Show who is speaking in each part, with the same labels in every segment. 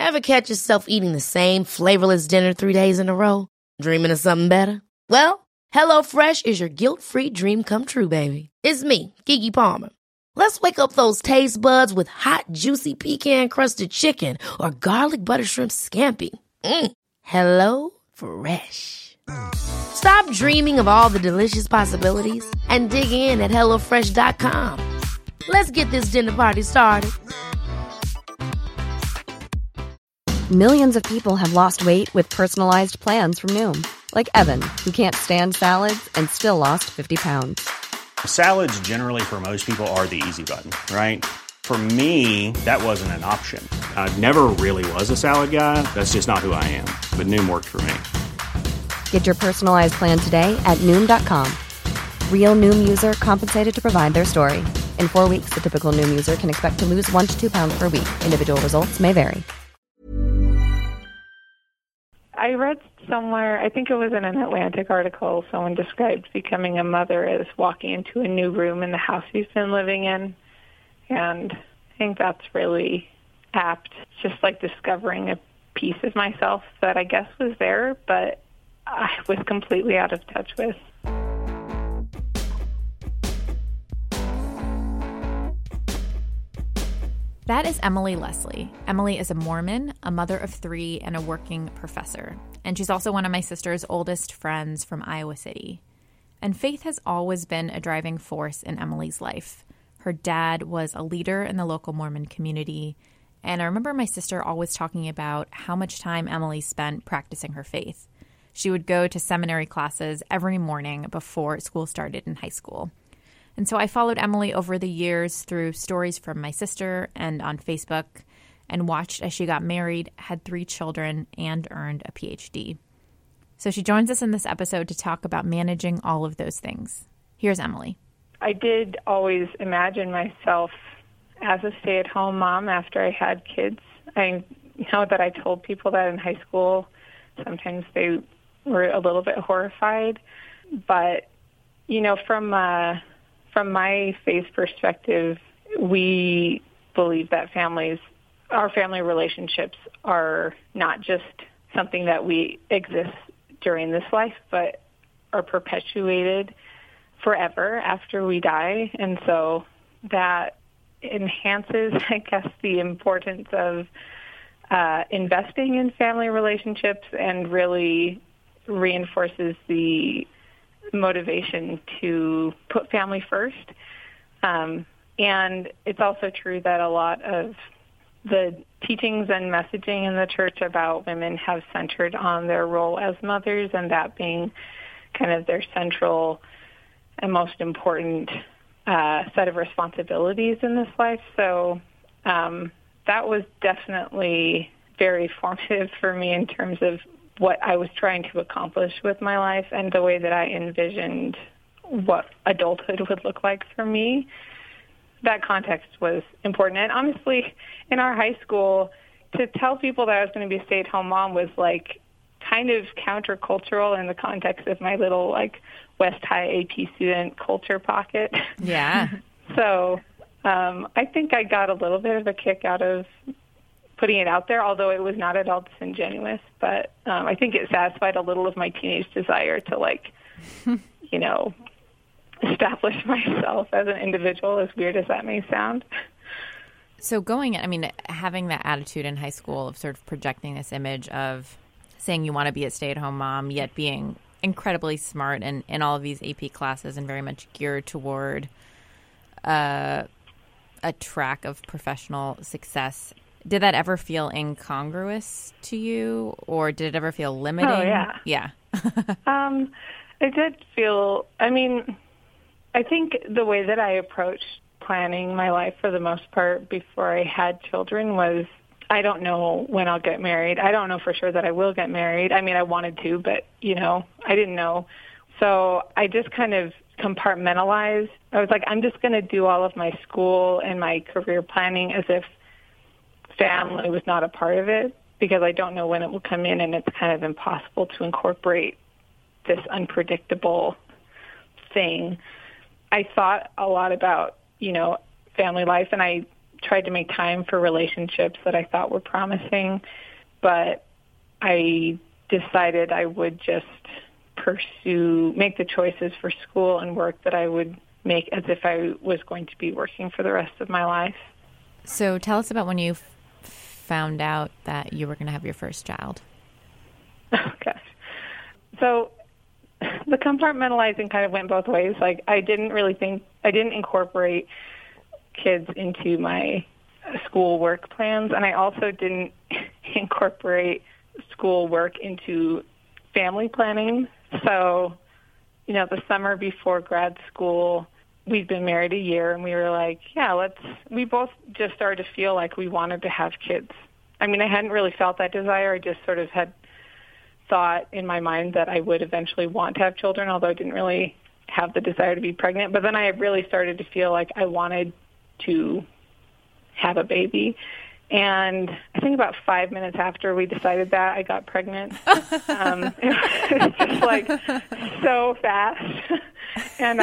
Speaker 1: Ever catch yourself eating the same flavorless dinner 3 days in a row? Dreaming of something better? Well, HelloFresh is your guilt-free dream come true, baby. It's me, Keke Palmer. Let's wake up those taste buds with hot, juicy pecan-crusted chicken or garlic butter shrimp scampi. Hello Fresh. Stop dreaming of all the delicious possibilities and dig in at HelloFresh.com. Let's get this dinner party started.
Speaker 2: Millions of people have lost weight with personalized plans from Noom. Like Evan, who can't stand salads and still lost 50 pounds.
Speaker 3: Salads generally for most people are the easy button, right? For me, that wasn't an option. I never really was a salad guy. That's just not who I am. But Noom worked for me.
Speaker 2: Get your personalized plan today at Noom.com. Real Noom user compensated to provide their story. In 4 weeks, the typical Noom user can expect to lose 1 to 2 pounds per week. Individual results may vary.
Speaker 4: I read somewhere, I think it was in an Atlantic article, someone described becoming a mother as walking into a new room in the house you've been living in. And I think that's really apt. It's just like discovering a piece of myself that I guess was there, but I was completely out of touch with.
Speaker 5: That is Emily Leslie. Emily is a Mormon, a mother of 3, and a working professor. And she's also one of my sister's oldest friends from Iowa City. And faith has always been a driving force in Emily's life. Her dad was a leader in the local Mormon community. And I remember my sister always talking about how much time Emily spent practicing her faith. She would go to seminary classes every morning before school started in high school. And so I followed Emily over the years through stories from my sister and on Facebook and watched as she got married, had 3 children, and earned a PhD. So she joins us in this episode to talk about managing all of those things. Here's Emily.
Speaker 4: I did always imagine myself as a stay-at-home mom after I had kids. I know that I told people that in high school. Sometimes they were a little bit horrified. But, you know, from my faith perspective, we believe that our family relationships are not just something that we exist during this life, but are perpetuated forever after we die. And so that enhances, I guess, the importance of investing in family relationships and really reinforces the motivation to put family first. And it's also true that a lot of the teachings and messaging in the church about women have centered on their role as mothers, and that being kind of their central and most important set of responsibilities in this life. So that was definitely very formative for me in terms of what I was trying to accomplish with my life and the way that I envisioned what adulthood would look like for me. That context was important. And honestly, in our high school, to tell people that I was going to be a stay-at-home mom was like kind of countercultural in the context of my little like West High AP student culture pocket.
Speaker 5: Yeah.
Speaker 4: So I think I got a little bit of a kick out of putting it out there, although it was not at all disingenuous. But I think it satisfied a little of my teenage desire to, like, you know, establish myself as an individual, as weird as that may sound.
Speaker 5: So having that attitude in high school of sort of projecting this image of saying you want to be a stay-at-home mom, yet being incredibly smart and in all of these AP classes and very much geared toward a track of professional success. Did that ever feel incongruous to you, or did it ever feel limiting?
Speaker 4: Oh, yeah.
Speaker 5: Yeah.
Speaker 4: It did feel, I think the way that I approached planning my life for the most part before I had children was, I don't know when I'll get married. I don't know for sure that I will get married. I wanted to, but, I didn't know. So I just kind of compartmentalized. I was like, I'm just going to do all of my school and my career planning as if family was not a part of it, because I don't know when it will come in, and it's kind of impossible to incorporate this unpredictable thing. I thought a lot about, family life, and I tried to make time for relationships that I thought were promising, but I decided I would just make the choices for school and work that I would make as if I was going to be working for the rest of my life.
Speaker 5: So tell us about when you found out that you were going to have your first child.
Speaker 4: Oh, gosh. So the compartmentalizing kind of went both ways. Like, I didn't incorporate kids into my school work plans, and I also didn't incorporate school work into family planning. So, the summer before grad school, we'd been married a year, and we were like, we both just started to feel like we wanted to have kids. I mean, I hadn't really felt that desire. I just sort of had thought in my mind that I would eventually want to have children, although I didn't really have the desire to be pregnant. But then I really started to feel like I wanted to have a baby. And I think about 5 minutes after we decided that, I got pregnant. It was just like so fast. And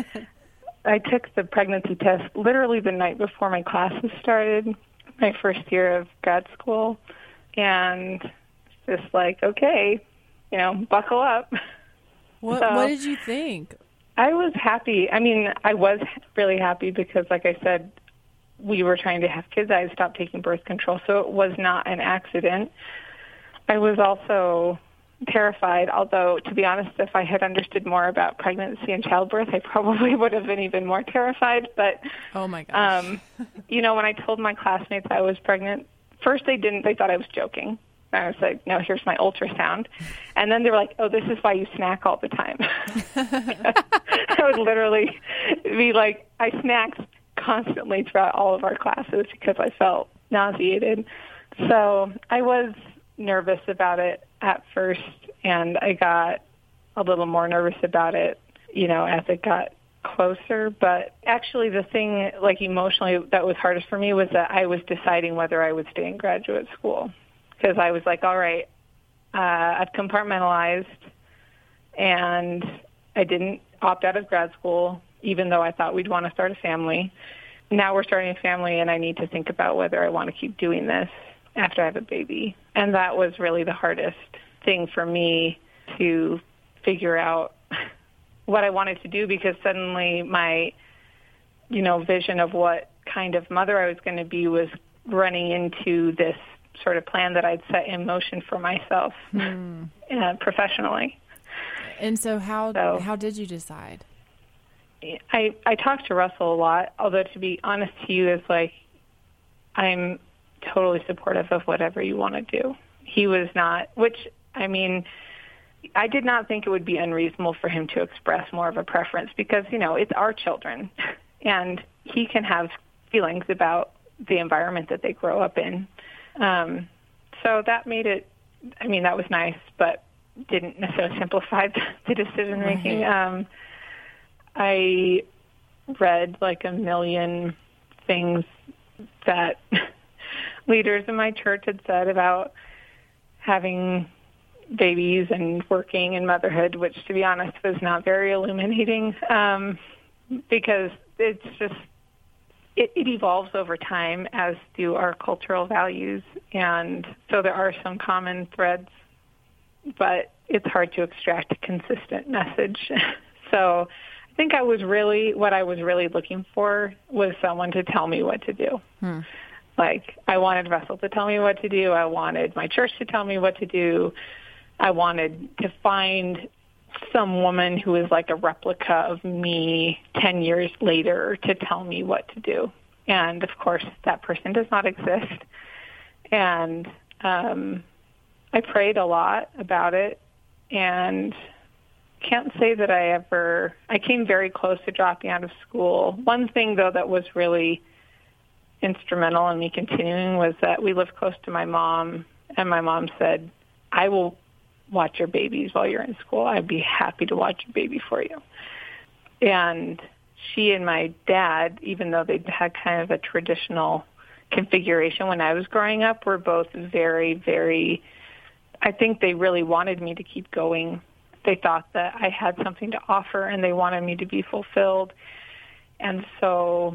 Speaker 4: I took the pregnancy test literally the night before my classes started, my first year of grad school. And just like, okay, buckle up.
Speaker 6: What did you think?
Speaker 4: I was happy. I mean, I was really happy because, like I said, we were trying to have kids. I had stopped taking birth control, so it was not an accident. I was also terrified, although, to be honest, if I had understood more about pregnancy and childbirth, I probably would have been even more terrified. But,
Speaker 6: oh my gosh.
Speaker 4: When I told my classmates I was pregnant, first they thought I was joking. I was like, no, here's my ultrasound. And then they were like, oh, this is why you snack all the time. I would literally be like, I snacked constantly throughout all of our classes because I felt nauseated. So I was nervous about it at first, and I got a little more nervous about it, as it got closer. But actually the thing, like, emotionally that was hardest for me was that I was deciding whether I would stay in graduate school. Because I was like, all right, I've compartmentalized, and I didn't opt out of grad school, even though I thought we'd want to start a family. Now we're starting a family, and I need to think about whether I want to keep doing this after I have a baby. And that was really the hardest thing for me to figure out what I wanted to do, because suddenly my, vision of what kind of mother I was going to be was running into this sort of plan that I'd set in motion for myself professionally.
Speaker 6: And so how did you decide?
Speaker 4: I talked to Russell a lot, although to be honest to you, it's like, I'm totally supportive of whatever you want to do. He was not, I did not think it would be unreasonable for him to express more of a preference because, it's our children, and he can have feelings about the environment that they grow up in. So that made it, that was nice, but didn't necessarily simplify the decision-making. Right. I read like a million things that leaders in my church had said about having babies and working and motherhood, which, to be honest, was not very illuminating because it's just, it evolves over time, as do our cultural values. And so there are some common threads, but it's hard to extract a consistent message. So I think what I was really looking for was someone to tell me what to do. Like, I wanted Russell to tell me what to do. I wanted my church to tell me what to do. I wanted to find some woman who is like a replica of me 10 years later to tell me what to do. And, of course, that person does not exist. And I prayed a lot about it, and can't say that I came very close to dropping out of school. One thing, though, that was really instrumental in me continuing was that we lived close to my mom, and my mom said, I will watch your babies while you're in school. I'd be happy to watch your baby for you. And she and my dad, even though they had kind of a traditional configuration when I was growing up, were both very, very, I think they really wanted me to keep going. They thought that I had something to offer, and they wanted me to be fulfilled. And so,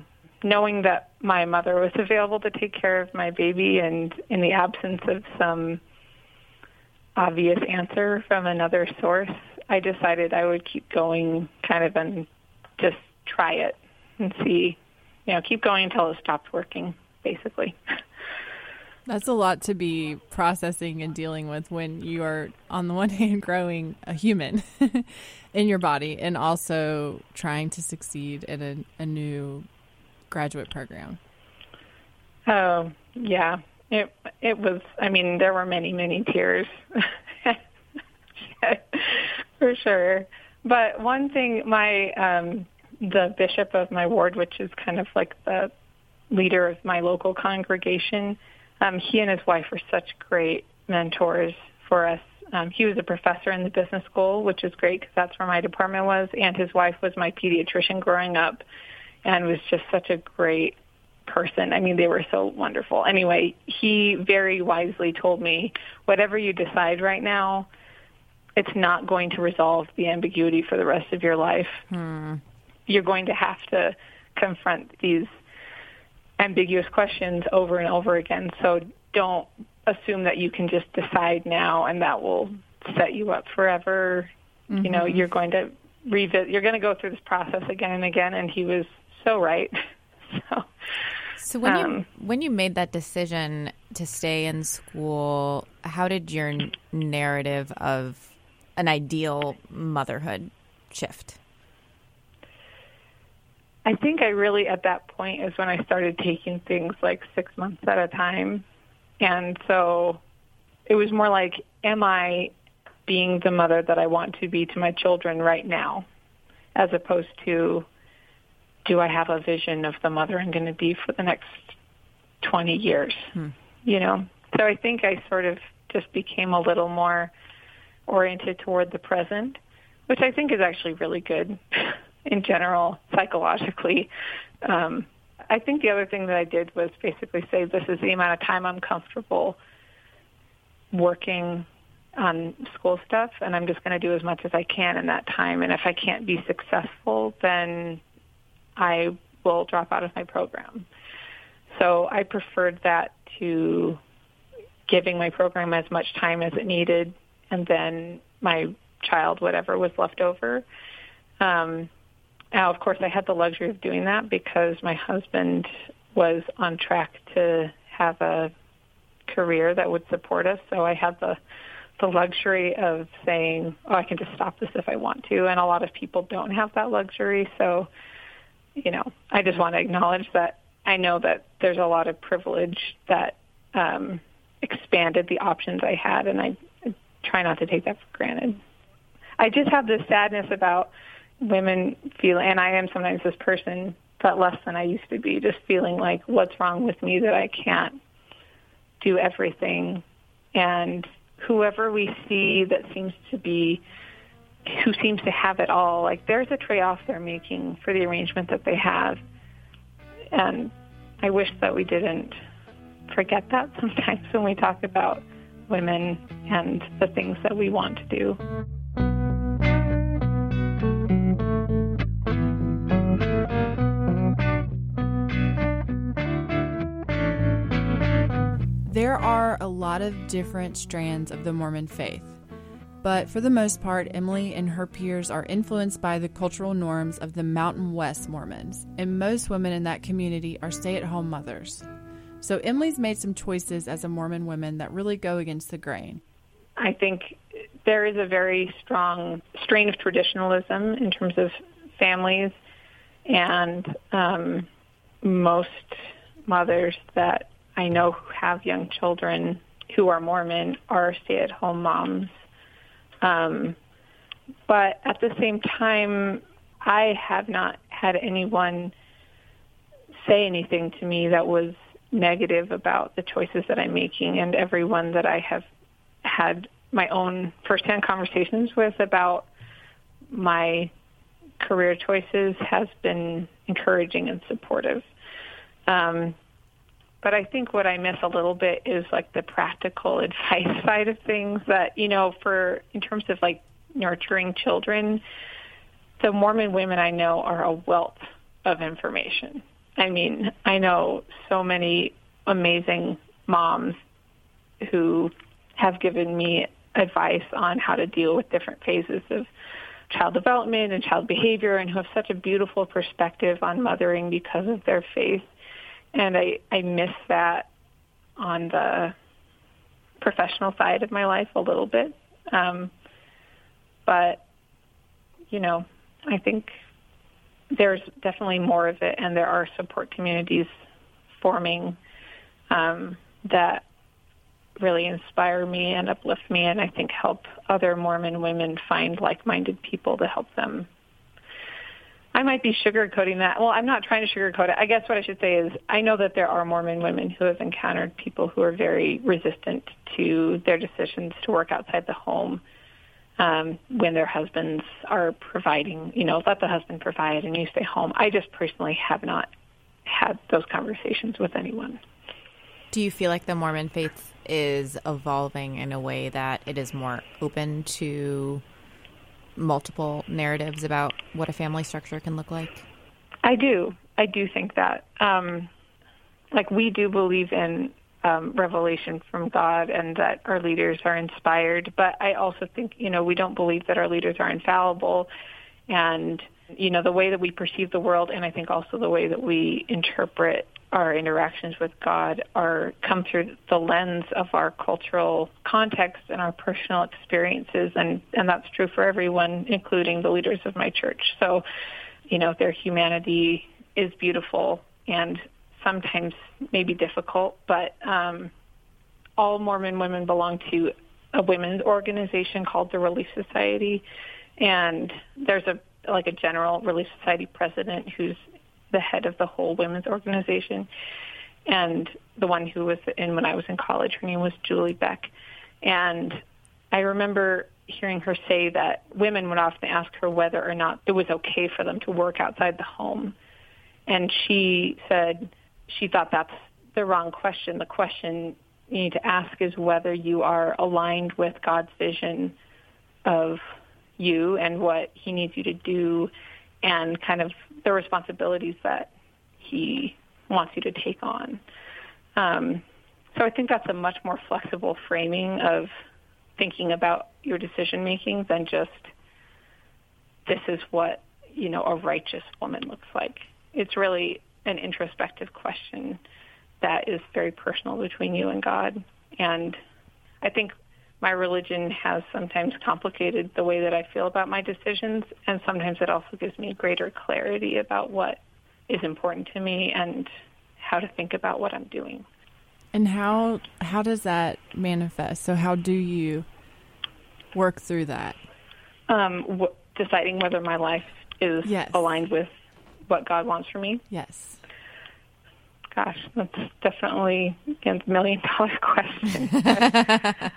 Speaker 4: knowing that my mother was available to take care of my baby, and in the absence of some obvious answer from another source, I decided I would keep going kind of and just try it and see, keep going until it stopped working, basically.
Speaker 6: That's a lot to be processing and dealing with when you are, on the one hand, growing a human in your body and also trying to succeed in a new graduate program.
Speaker 4: Oh, yeah. It was, there were many, many tears for sure. But one thing, the bishop of my ward, which is kind of like the leader of my local congregation, he and his wife were such great mentors for us. He was a professor in the business school, which is great because that's where my department was, and his wife was my pediatrician growing up and was just such a great person. They were so wonderful. Anyway, he very wisely told me, whatever you decide right now, it's not going to resolve the ambiguity for the rest of your life. You're going to have to confront these ambiguous questions over and over again. So don't assume that you can just decide now and that will set you up forever. Mm-hmm. You're going to you're going to go through this process again and again. And he was so right.
Speaker 5: So when you made that decision to stay in school, how did your narrative of an ideal motherhood shift?
Speaker 4: I think I really, at that point, is when I started taking things like 6 months at a time. And so it was more like, am I being the mother that I want to be to my children right now, as opposed to, do I have a vision of the mother I'm going to be for the next 20 years? So I think I sort of just became a little more oriented toward the present, which I think is actually really good in general, psychologically. I think the other thing that I did was basically say, this is the amount of time I'm comfortable working on school stuff, and I'm just going to do as much as I can in that time. And if I can't be successful, then I will drop out of my program. So I preferred that to giving my program as much time as it needed, and then my child, whatever was left over. Now, of course, I had the luxury of doing that because my husband was on track to have a career that would support us. So I had the luxury of saying, I can just stop this if I want to. And a lot of people don't have that luxury. So, I just want to acknowledge that I know that there's a lot of privilege that expanded the options I had, and I try not to take that for granted. I just have this sadness about women feel, and I am sometimes this person, but less than I used to be, just feeling like, what's wrong with me that I can't do everything? And whoever we see that who seems to have it all, like, there's a trade-off they're making for the arrangement that they have. And I wish that we didn't forget that sometimes when we talk about women and the things that we want to do.
Speaker 6: There are a lot of different strands of the Mormon faith, but for the most part, Emily and her peers are influenced by the cultural norms of the Mountain West Mormons, and most women in that community are stay-at-home mothers. So Emily's made some choices as a Mormon woman that really go against the grain.
Speaker 4: I think there is a very strong strain of traditionalism in terms of families, and most mothers that I know who have young children who are Mormon are stay-at-home moms. But at the same time, I have not had anyone say anything to me that was negative about the choices that I'm making, and everyone that I have had my own firsthand conversations with about my career choices has been encouraging and supportive. But I think what I miss a little bit is like the practical advice side of things that, in terms of like nurturing children, the Mormon women I know are a wealth of information. I mean, I know so many amazing moms who have given me advice on how to deal with different phases of child development and child behavior, and who have such a beautiful perspective on mothering because of their faith. And I miss that on the professional side of my life a little bit. But, you know, I think there's definitely more of it, and there are support communities forming that really inspire me and uplift me, and I think help other Mormon women find like-minded people to help them. I might be sugarcoating that. Well, I'm not trying to sugarcoat it. I guess what I should say is I know that there are Mormon women who have encountered people who are very resistant to their decisions to work outside the home when their husbands are providing, you know, let the husband provide and you stay home. I just personally have not had those conversations with anyone.
Speaker 5: Do you feel like the Mormon faith is evolving in a way that it is more open to multiple narratives about what a family structure can look like?
Speaker 4: I do think that. Like, we do believe in revelation from God and that our leaders are inspired, but I also think, you know, we don't believe that our leaders are infallible. And, you know, the way that we perceive the world, and I think also the way that we interpret our interactions with God come through the lens of our cultural context and our personal experiences, and that's true for everyone, including the leaders of my church. So, you know, their humanity is beautiful and sometimes maybe difficult, but all Mormon women belong to a women's organization called the Relief Society, and there's a general Relief Society president who's the head of the whole women's organization. And the one who was in when I was in college, her name was Julie Beck. And I remember hearing her say that women would often ask her whether or not it was okay for them to work outside the home. And she said she thought that's the wrong question. The question you need to ask is whether you are aligned with God's vision of you and what he needs you to do, and kind of the responsibilities that he wants you to take on. So I think that's a much more flexible framing of thinking about your decision-making than just, this is what, you know, a righteous woman looks like. It's really an introspective question that is very personal between you and God. And I think my religion has sometimes complicated the way that I feel about my decisions, and sometimes it also gives me greater clarity about what is important to me and how to think about what I'm doing.
Speaker 6: And how does that manifest? So how do you work through that?
Speaker 4: Deciding whether my life is aligned with what God wants for me?
Speaker 6: Yes.
Speaker 4: Gosh, that's definitely a million-dollar question.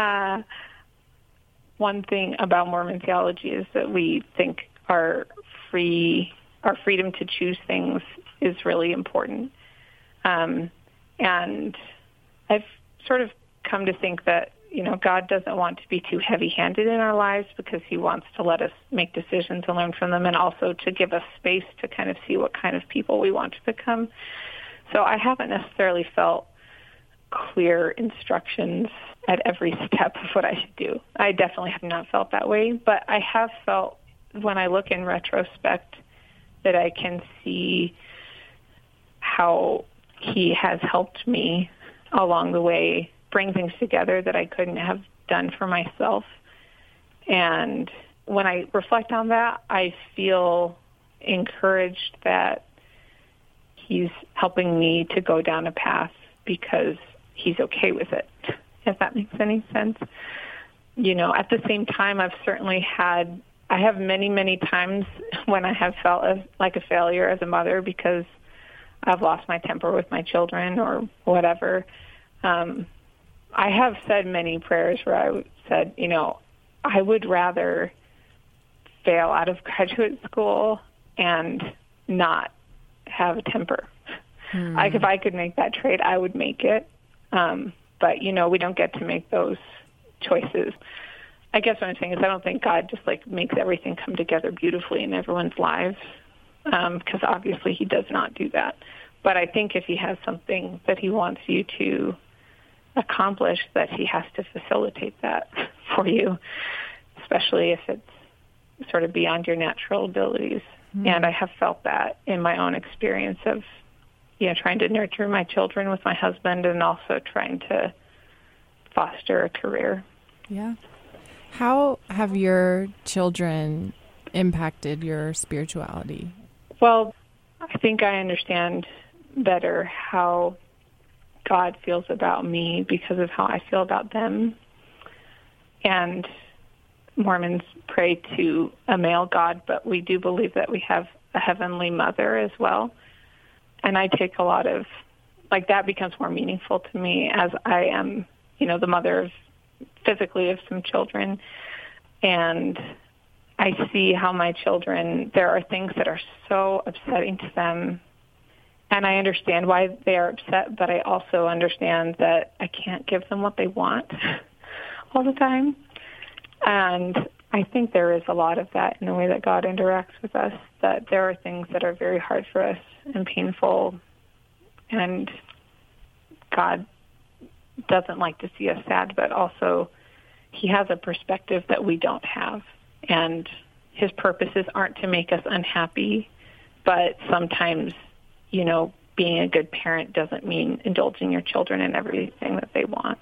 Speaker 4: One thing about Mormon theology is that we think our freedom to choose things is really important. And I've sort of come to think that, you know, God doesn't want to be too heavy-handed in our lives because he wants to let us make decisions and learn from them, and also to give us space to kind of see what kind of people we want to become. So I haven't necessarily felt clear instructions at every step of what I should do. I definitely have not felt that way, but I have felt, when I look in retrospect, that I can see how he has helped me along the way bring things together that I couldn't have done for myself. And when I reflect on that, I feel encouraged that he's helping me to go down a path because he's okay with it, if that makes any sense. You know, at the same time, I have many, many times when I have felt like a failure as a mother because I've lost my temper with my children or whatever. I have said many prayers where I said, you know, I would rather fail out of graduate school and not have a temper. Like, if I could make that trade, I would make it. But, you know, we don't get to make those choices. I guess what I'm saying is I don't think God just, like, makes everything come together beautifully in everyone's lives. because obviously he does not do that. But I think if he has something that he wants you to accomplish, that he has to facilitate that for you, especially if it's sort of beyond your natural abilities. Mm-hmm. And I have felt that in my own experience of, trying to nurture my children with my husband and also trying to foster a career.
Speaker 6: Yeah. How have your children impacted your spirituality?
Speaker 4: Well, I think I understand better how God feels about me because of how I feel about them. And Mormons pray to a male God, but we do believe that we have a heavenly mother as well. And I take a lot of, that becomes more meaningful to me as I am, the mother physically of some children. And I see how my children, there are things that are so upsetting to them. And I understand why they are upset, but I also understand that I can't give them what they want all the time. And I think there is a lot of that in the way that God interacts with us, that there are things that are very hard for us and painful, and God doesn't like to see us sad, but also he has a perspective that we don't have, and his purposes aren't to make us unhappy, but sometimes, being a good parent doesn't mean indulging your children in everything that they want.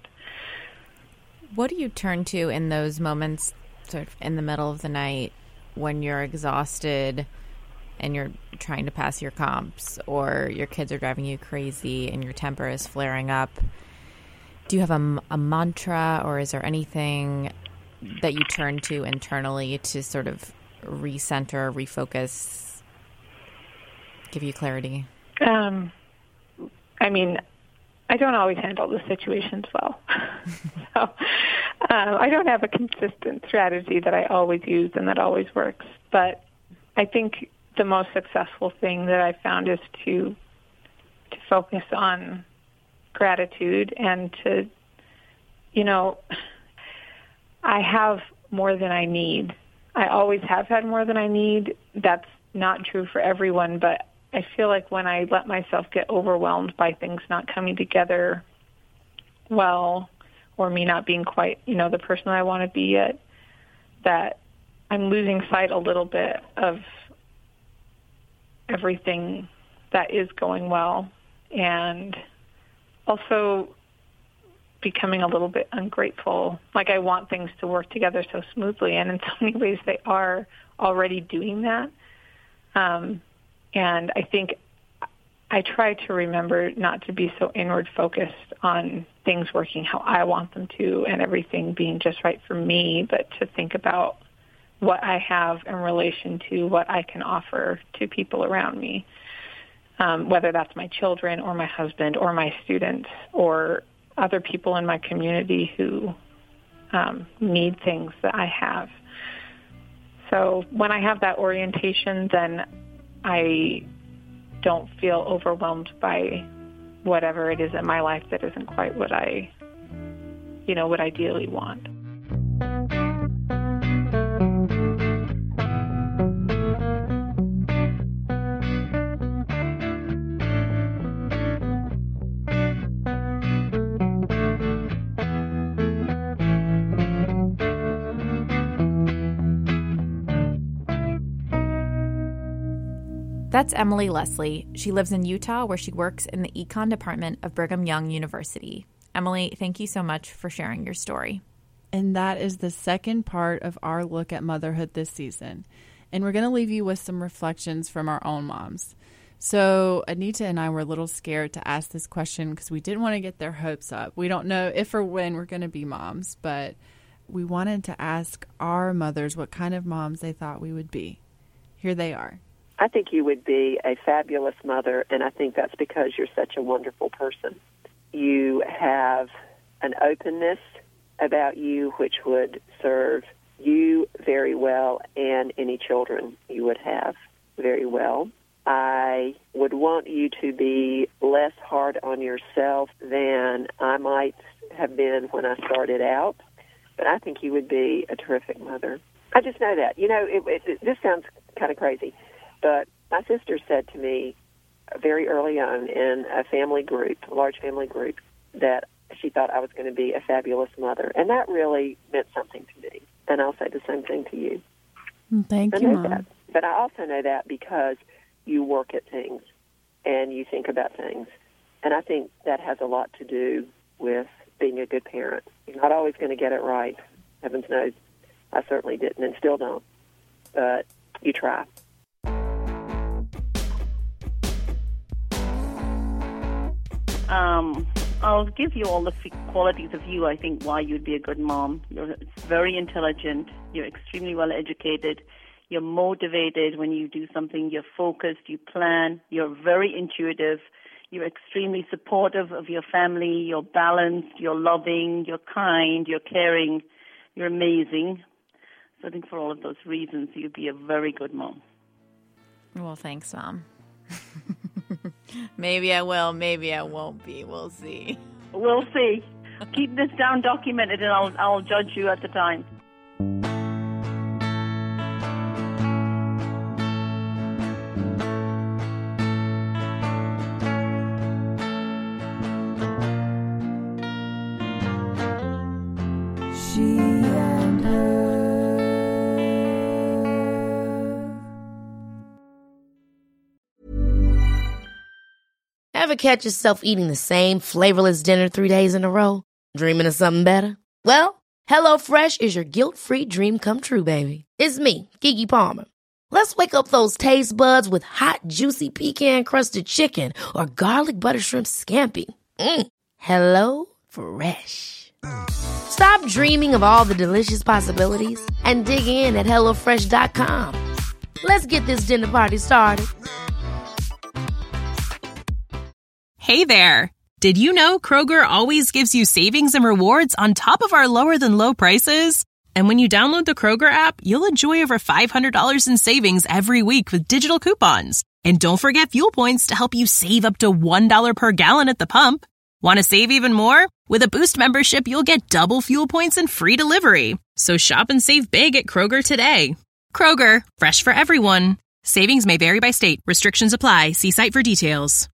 Speaker 5: What do you turn to in those moments, sort of in the middle of the night, when you're exhausted and you're trying to pass your comps, or your kids are driving you crazy and your temper is flaring up? Do you have a mantra, or is there anything that you turn to internally to sort of recenter, refocus, give you clarity?
Speaker 4: I don't always handle the situations well. So I don't have a consistent strategy that I always use and that always works. But I think the most successful thing that I found is to focus on gratitude and to, I have more than I need. I always have had more than I need. That's not true for everyone, but I feel like when I let myself get overwhelmed by things not coming together well, or me not being quite, the person I want to be yet, that I'm losing sight a little bit of everything that is going well, and also becoming a little bit ungrateful. Like, I want things to work together so smoothly, and in so many ways they are already doing that. And I think I try to remember not to be so inward focused on things working how I want them to and everything being just right for me, but to think about what I have in relation to what I can offer to people around me, whether that's my children or my husband or my students or other people in my community who need things that I have. So when I have that orientation, then I don't feel overwhelmed by whatever it is in my life that isn't quite what I, would ideally want.
Speaker 5: That's Emily Leslie. She lives in Utah, where she works in the econ department of Brigham Young University. Emily, thank you so much for sharing your story.
Speaker 6: And that is the second part of our look at motherhood this season. And we're going to leave you with some reflections from our own moms. So Anita and I were a little scared to ask this question because we didn't want to get their hopes up. We don't know if or when we're going to be moms, but we wanted to ask our mothers what kind of moms they thought we would be. Here they are.
Speaker 7: I think you would be a fabulous mother, and I think that's because you're such a wonderful person. You have an openness about you which would serve you very well and any children you would have very well. I would want you to be less hard on yourself than I might have been when I started out, but I think you would be a terrific mother. I just know that. This sounds kind of crazy, but My sister said to me very early on in a family group, a large family group, that she thought I was going to be a fabulous mother. And that really meant something to me. And I'll say the same thing to you.
Speaker 6: Thank you, Mom.
Speaker 7: That. But I also know that because you work at things and you think about things. And I think that has a lot to do with being a good parent. You're not always going to get it right. Heavens knows I certainly didn't and still don't. But you try.
Speaker 8: I'll give you all the qualities of you, I think, why you'd be a good mom. You're very intelligent. You're extremely well educated. You're motivated when you do something. You're focused. You plan. You're very intuitive. You're extremely supportive of your family. You're balanced. You're loving. You're kind. You're caring. You're amazing. So I think for all of those reasons, you'd be a very good mom.
Speaker 5: Well, thanks, Mom. Maybe I will, maybe I won't be. We'll see.
Speaker 8: We'll see. Keep this down documented, and I'll judge you at the time.
Speaker 1: Ever catch yourself eating the same flavorless dinner 3 days in a row? Dreaming of something better? Well, HelloFresh is your guilt-free dream come true, baby. It's me, Keke Palmer. Let's wake up those taste buds with hot, juicy pecan-crusted chicken or garlic butter shrimp scampi. Hello Fresh. Stop dreaming of all the delicious possibilities and dig in at HelloFresh.com. Let's get this dinner party started.
Speaker 9: Hey there! Did you know Kroger always gives you savings and rewards on top of our lower-than-low prices? And when you download the Kroger app, you'll enjoy over $500 in savings every week with digital coupons. And don't forget Fuel Points to help you save up to $1 per gallon at the pump. Want to save even more? With a Boost membership, you'll get double Fuel Points and free delivery. So shop and save big at Kroger today. Kroger, fresh for everyone. Savings may vary by state. Restrictions apply. See site for details.